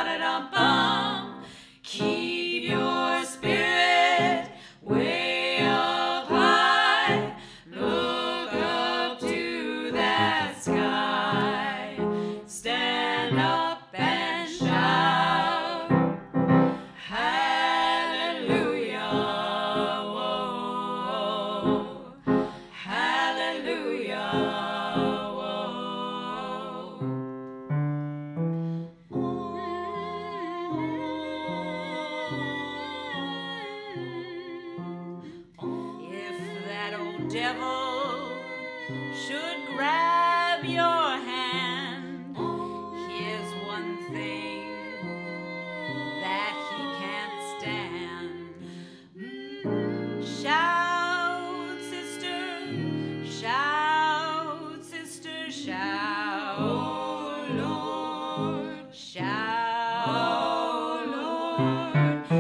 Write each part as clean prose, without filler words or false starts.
ba-da-dum-bum. Keep your spirit way up high. Look up to that sky. Stand up and shout. Hallelujah. Whoa. Hallelujah. If that old devil should grab your hand, here's one thing that he can't stand. Shout, sister, shout, sister, shout, oh Lord, shout, oh Lord.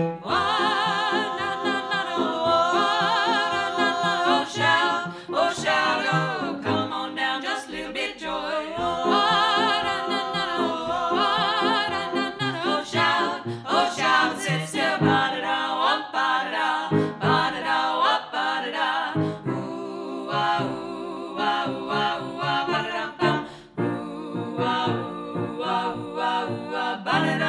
Oh, shout, oh, come on down, just a little bit joy. Oh, shout, sit still, ba-da-da, wop, ba-da-da, ba-da-da, wop, ba-da-da. Ooh, ah, ooh, ah, ooh, ah, ooh, ah, ba-da-dum-bum. Ooh, ah, ooh, ah, ooh, ah, ooh, ah, ba-da-da.